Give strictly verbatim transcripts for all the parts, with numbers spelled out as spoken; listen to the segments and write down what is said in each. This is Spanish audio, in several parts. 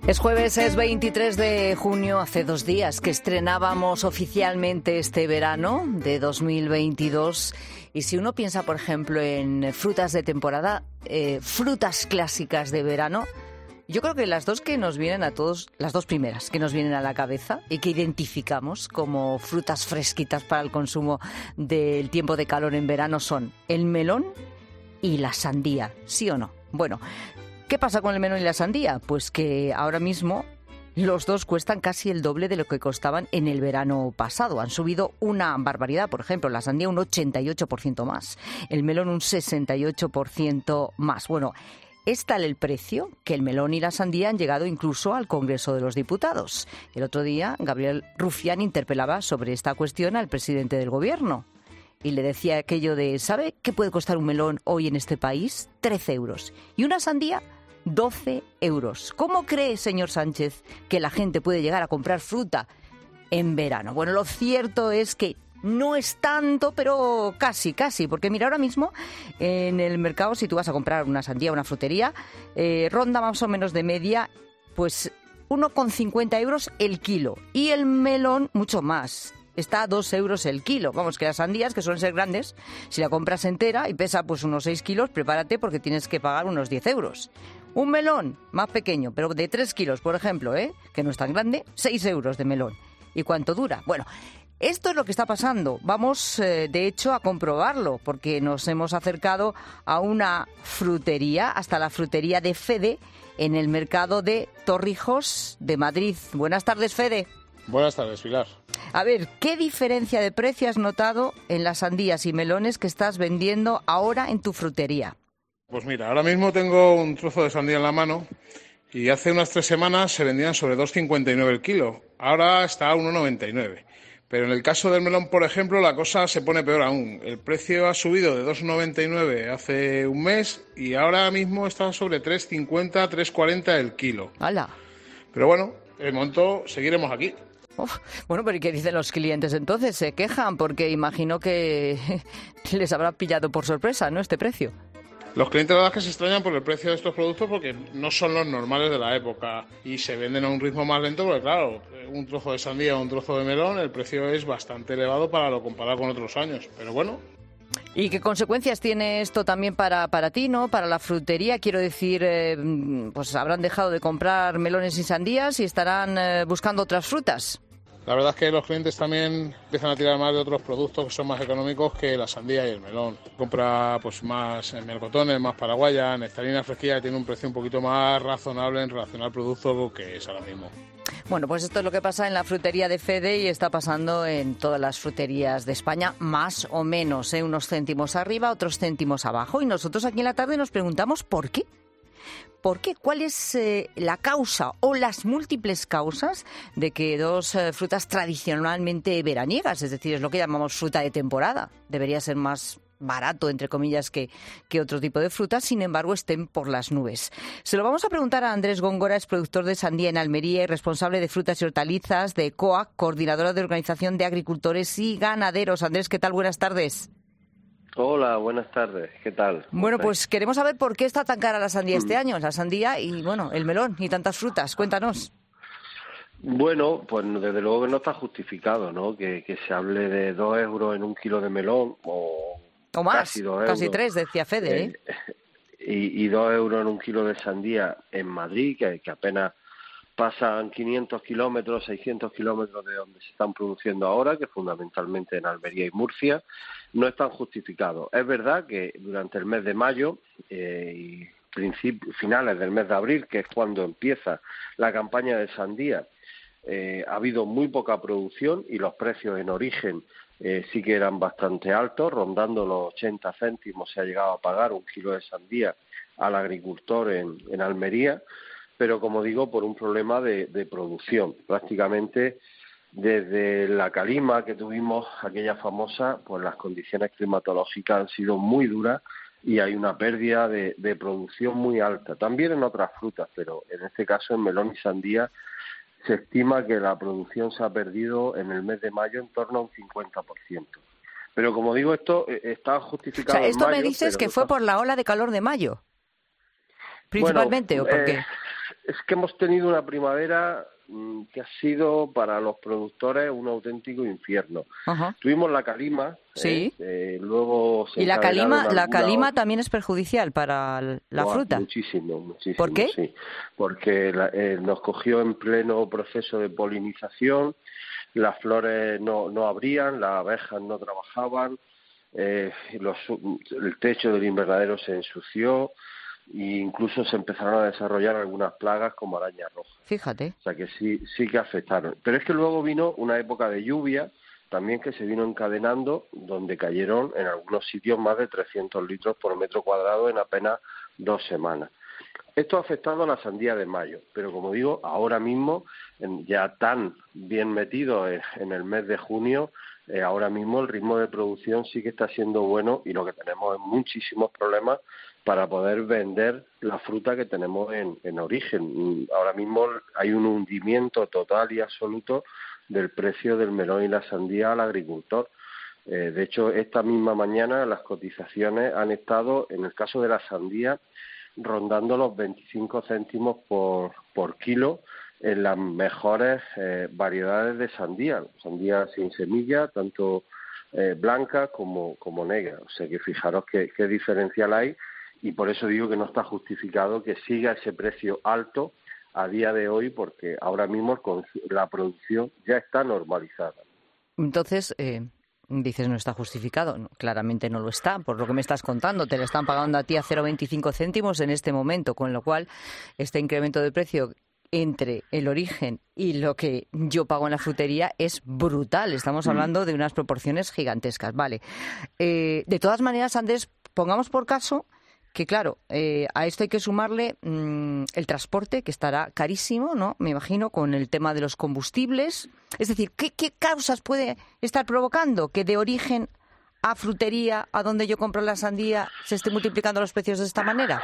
Es jueves, es veintitrés de junio, hace dos días que estrenábamos oficialmente este verano de dos mil veintidós. Y si uno piensa, por ejemplo, en frutas de temporada, eh, frutas clásicas de verano, yo creo que las dos que nos vienen a todos, las dos primeras que nos vienen a la cabeza y que identificamos como frutas fresquitas para el consumo del tiempo de calor en verano son el melón y la sandía, ¿sí o no? Bueno, ¿qué pasa con el melón y la sandía? Pues que ahora mismo los dos cuestan casi el doble de lo que costaban en el verano pasado. Han subido una barbaridad. Por ejemplo, la sandía un ochenta y ocho por ciento más, el melón un sesenta y ocho por ciento más. Bueno, es tal el precio que el melón y la sandía han llegado incluso al Congreso de los Diputados. El otro día, Gabriel Rufián interpelaba sobre esta cuestión al presidente del Gobierno. Y le decía aquello de, ¿sabe qué puede costar un melón hoy en este país? trece euros. Y una sandía, doce euros. ¿Cómo cree, señor Sánchez, que la gente puede llegar a comprar fruta en verano? Bueno, lo cierto es que no es tanto, pero casi, casi. Porque mira, ahora mismo en el mercado, si tú vas a comprar una sandía o una frutería, eh, ronda más o menos de media, pues uno coma cincuenta euros el kilo. Y el melón, mucho más. Está a dos euros el kilo. Vamos, que las sandías, que suelen ser grandes, si la compras entera y pesa pues unos seis kilos, prepárate porque tienes que pagar unos diez euros. Un melón más pequeño, pero de tres kilos, por ejemplo, ¿eh? que no es tan grande, seis euros de melón. ¿Y cuánto dura? Bueno, esto es lo que está pasando. Vamos, eh, de hecho, a comprobarlo, porque nos hemos acercado a una frutería, hasta la frutería de Fede, en el mercado de Torrijos de Madrid. Buenas tardes, Fede. Buenas tardes, Pilar. A ver, ¿qué diferencia de precio has notado en las sandías y melones que estás vendiendo ahora en tu frutería? Pues mira, ahora mismo tengo un trozo de sandía en la mano y hace unas tres semanas se vendían sobre dos cincuenta y nueve el kilo. Ahora está a uno noventa y nueve. Pero en el caso del melón, por ejemplo, la cosa se pone peor aún. El precio ha subido de dos noventa y nueve hace un mes y ahora mismo está sobre tres cincuenta, tres cuarenta el kilo. ¡Hala! Pero bueno, de momento seguiremos aquí. Uf, bueno, pero ¿y qué dicen los clientes entonces? ¿Se quejan? Porque imagino que les habrá pillado por sorpresa, ¿no?, este precio. Los clientes, la verdad, es que se extrañan por el precio de estos productos porque no son los normales de la época y se venden a un ritmo más lento porque, claro, un trozo de sandía o un trozo de melón, el precio es bastante elevado para lo comparado con otros años. Pero bueno. ¿Y qué consecuencias tiene esto también para, para ti, ¿no? Para la frutería, quiero decir, eh, pues habrán dejado de comprar melones y sandías y estarán eh, buscando otras frutas. La verdad es que los clientes también empiezan a tirar más de otros productos que son más económicos que la sandía y el melón. Compra pues más melocotones, más paraguaya, nectarina fresquilla, que tiene un precio un poquito más razonable en relación al producto que es ahora mismo. Bueno, pues esto es lo que pasa en la frutería de Fede y está pasando en todas las fruterías de España, más o menos, ¿eh? Unos céntimos arriba, otros céntimos abajo. Y nosotros aquí en la tarde nos preguntamos ¿por qué? ¿Por qué? ¿Cuál es eh, la causa o las múltiples causas de que dos eh, frutas tradicionalmente veraniegas, es decir, es lo que llamamos fruta de temporada, debería ser más barato, entre comillas, que, que otro tipo de frutas, sin embargo, estén por las nubes? Se lo vamos a preguntar a Andrés Góngora, es productor de sandía en Almería y responsable de frutas y hortalizas de C O A C, coordinadora de Organización de Agricultores y Ganaderos. Andrés, ¿qué tal? Buenas tardes. Hola, buenas tardes. ¿Qué tal? Bueno, estáis? Pues queremos saber por qué está tan cara la sandía este año, la sandía y, bueno, el melón y tantas frutas. Cuéntanos. Bueno, pues desde luego que no está justificado, ¿no? Que, que se hable de dos euros en un kilo de melón o, o más, casi dos euros. Casi tres, decía Fede, ¿eh? eh y, y dos euros en un kilo de sandía en Madrid, que, que apenas pasan quinientos kilómetros, seiscientos kilómetros de donde se están produciendo ahora, que fundamentalmente en Almería y Murcia, no están justificados. Es verdad que durante el mes de mayo eh, y principios, finales del mes de abril, que es cuando empieza la campaña de sandía, eh, ha habido muy poca producción y los precios en origen eh, sí que eran bastante altos, rondando los ochenta céntimos se ha llegado a pagar un kilo de sandía al agricultor en, en Almería, pero como digo, por un problema de, de producción. Prácticamente desde la calima que tuvimos, aquella famosa, pues las condiciones climatológicas han sido muy duras y hay una pérdida de, de producción muy alta. También en otras frutas, pero en este caso en melón y sandía se estima que la producción se ha perdido en el mes de mayo en torno a un cincuenta por ciento. Pero como digo, esto está justificado. O sea, esto en mayo, me dices que no fue está... por la ola de calor de mayo, principalmente, bueno, ¿o por qué? Eh, es que hemos tenido una primavera mmm, que ha sido para los productores un auténtico infierno. Uh-huh. Tuvimos la calima, sí. eh, eh, luego se y la calima, algunas... la calima también es perjudicial para la Buah, fruta. Muchísimo, muchísimo. ¿Por qué? Sí, porque la, eh, nos cogió en pleno proceso de polinización, las flores no, no abrían, las abejas no trabajaban, eh, los, el techo del invernadero se ensució e incluso se empezaron a desarrollar algunas plagas como arañas rojas. Fíjate. O sea que sí, sí que afectaron. Pero es que luego vino una época de lluvia también que se vino encadenando, donde cayeron en algunos sitios más de trescientos litros por metro cuadrado en apenas dos semanas. Esto ha afectado a la sandía de mayo, pero como digo, ahora mismo, ya tan bien metido en el mes de junio, eh, ahora mismo el ritmo de producción sí que está siendo bueno y lo que tenemos es muchísimos problemas para poder vender la fruta que tenemos en, en origen. Ahora mismo hay un hundimiento total y absoluto del precio del melón y la sandía al agricultor. Eh, de hecho, esta misma mañana las cotizaciones han estado, en el caso de la sandía, rondando los veinticinco céntimos por, por kilo en las mejores eh, variedades de sandía, sandía sin semilla, tanto eh, blanca como, como negra. O sea que fijaros qué, qué diferencial hay y por eso digo que no está justificado que siga ese precio alto a día de hoy porque ahora mismo la producción ya está normalizada. Entonces... Eh... Dices no está justificado, no, claramente no lo está, por lo que me estás contando, te le están pagando a ti a cero coma veinticinco céntimos en este momento, con lo cual este incremento de precio entre el origen y lo que yo pago en la frutería es brutal, estamos hablando de unas proporciones gigantescas, vale. Eh, de todas maneras, Andrés, pongamos por caso que claro, eh, a esto hay que sumarle mmm, el transporte, que estará carísimo, ¿no? Me imagino, con el tema de los combustibles. Es decir, ¿qué, qué causas puede estar provocando que de origen a frutería, a donde yo compro la sandía, se esté multiplicando los precios de esta manera?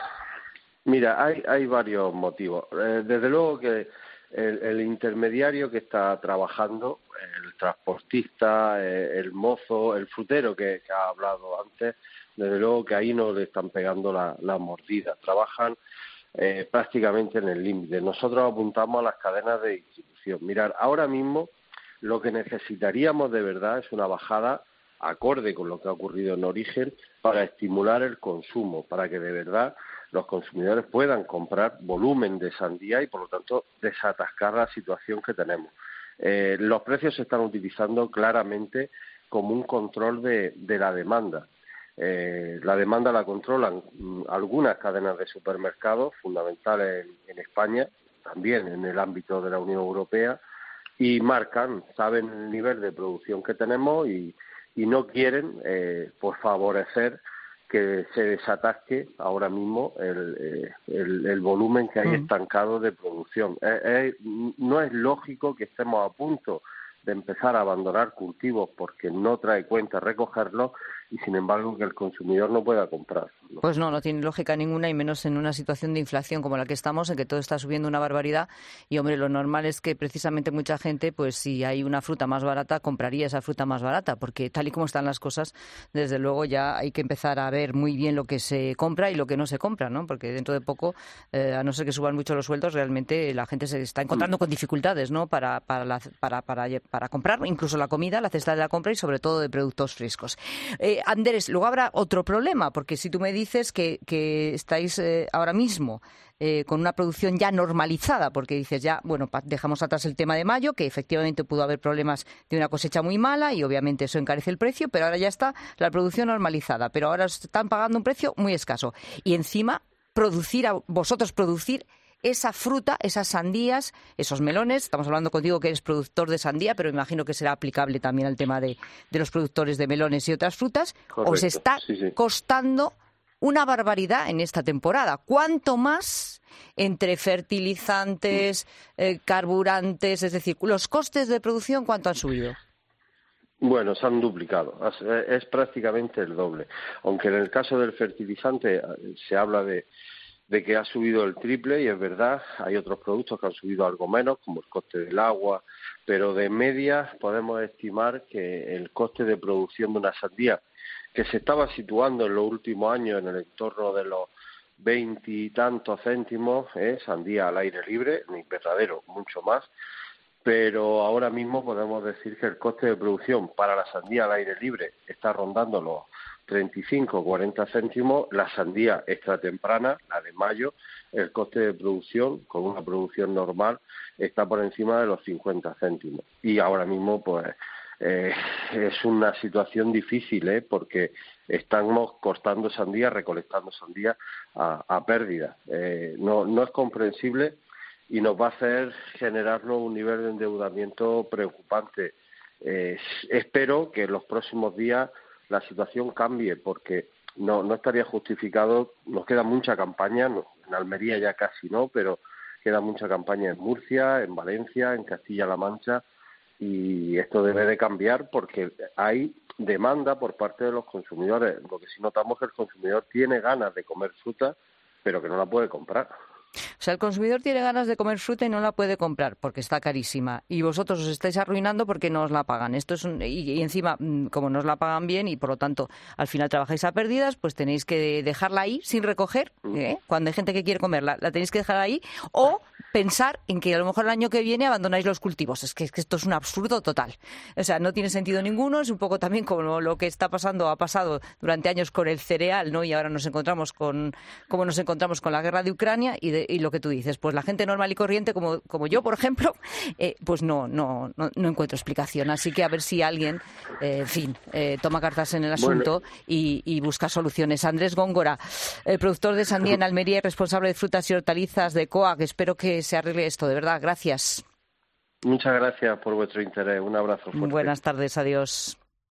Mira, hay, hay varios motivos. Eh, desde luego que el, el intermediario que está trabajando, el transportista, eh, el mozo, el frutero que, que ha hablado antes, desde luego que ahí no le están pegando la, la mordida. Trabajan eh, prácticamente en el límite. Nosotros apuntamos a las cadenas de distribución. Mirad, ahora mismo lo que necesitaríamos de verdad es una bajada acorde con lo que ha ocurrido en origen para estimular el consumo, para que de verdad los consumidores puedan comprar volumen de sandía y, por lo tanto, desatascar la situación que tenemos. Eh, los precios se están utilizando claramente como un control de, de la demanda. Eh, la demanda la controlan mm, algunas cadenas de supermercados fundamentales en, en España, también en el ámbito de la Unión Europea, y marcan, saben el nivel de producción que tenemos y, y no quieren eh, pues favorecer que se desatasque ahora mismo el, el, el volumen que hay mm. estancado de producción. Eh, eh, no es lógico que estemos a punto de empezar a abandonar cultivos porque no trae cuenta recogerlos y, sin embargo, que el consumidor no pueda comprar, ¿no? Pues no, no tiene lógica ninguna, y menos en una situación de inflación como la que estamos, en que todo está subiendo una barbaridad. Y, hombre, lo normal es que precisamente mucha gente, pues si hay una fruta más barata, compraría esa fruta más barata, porque tal y como están las cosas, desde luego ya hay que empezar a ver muy bien lo que se compra y lo que no se compra, ¿no? Porque dentro de poco, eh, a no ser que suban mucho los sueldos, realmente la gente se está encontrando con dificultades, ¿no? Para, para, la, para, para, para comprar incluso la comida, la cesta de la compra y sobre todo de productos frescos. Eh, Andrés, luego habrá otro problema, porque si tú me dices que, que estáis eh, ahora mismo eh, con una producción ya normalizada, porque dices ya, bueno, dejamos atrás el tema de mayo, que efectivamente pudo haber problemas de una cosecha muy mala y obviamente eso encarece el precio, pero ahora ya está la producción normalizada, pero ahora os están pagando un precio muy escaso. Y encima, producir, a, vosotros producir esa fruta, esas sandías, esos melones. Estamos hablando contigo que eres productor de sandía, pero imagino que será aplicable también al tema de, de los productores de melones y otras frutas. Correcto. Os está sí, sí. costando una barbaridad en esta temporada. ¿Cuánto más entre fertilizantes, eh, carburantes, es decir, los costes de producción, cuánto han subido? Bueno, se han duplicado, es prácticamente el doble. Aunque en el caso del fertilizante se habla de de que ha subido el triple, y es verdad, hay otros productos que han subido algo menos, como el coste del agua, pero de media podemos estimar que el coste de producción de una sandía, que se estaba situando en los últimos años en el entorno de los veintitantos céntimos, ¿eh? Sandía al aire libre, en invernadero mucho más, pero ahora mismo podemos decir que el coste de producción para la sandía al aire libre está rondando los treinta y cinco, cuarenta céntimos. La sandía extra temprana, la de mayo, el coste de producción con una producción normal está por encima de los cincuenta céntimos. Y ahora mismo pues eh, es una situación difícil, ¿eh? Porque estamos cortando sandía, recolectando sandía a, a pérdida. Eh, no, no es comprensible y nos va a hacer generarnos un nivel de endeudamiento preocupante. Eh, espero que en los próximos días la situación cambie, porque no, no estaría justificado. Nos queda mucha campaña, no, en Almería ya casi no, pero queda mucha campaña en Murcia, en Valencia, en Castilla-La Mancha, y esto debe de cambiar porque hay demanda por parte de los consumidores. Lo que sí notamos es que el consumidor tiene ganas de comer fruta, pero que no la puede comprar. O sea, el consumidor tiene ganas de comer fruta y no la puede comprar porque está carísima. Y vosotros os estáis arruinando porque no os la pagan. Esto es un, y, y encima, como no os la pagan bien y por lo tanto al final trabajáis a pérdidas, pues tenéis que dejarla ahí sin recoger. ¿eh? Cuando hay gente que quiere comerla, la tenéis que dejar ahí. O pensar en que a lo mejor el año que viene abandonáis los cultivos. Es que, es que esto es un absurdo total. O sea, no tiene sentido ninguno. Es un poco también como lo que está pasando, ha pasado durante años con el cereal, ¿no? Y ahora nos encontramos con, como nos encontramos con la guerra de Ucrania y, de, y lo que tú dices, pues la gente normal y corriente, como, como yo, por ejemplo, eh, pues no, no, no, no encuentro explicación. Así que a ver si alguien, eh, en fin, eh, toma cartas en el asunto bueno. y, y busca soluciones. Andrés Góngora, el productor de sandía en Almería y responsable de frutas y hortalizas de C O A G. Espero que se arregle esto, de verdad. Gracias. Muchas gracias por vuestro interés. Un abrazo fuerte. Buenas tardes, adiós.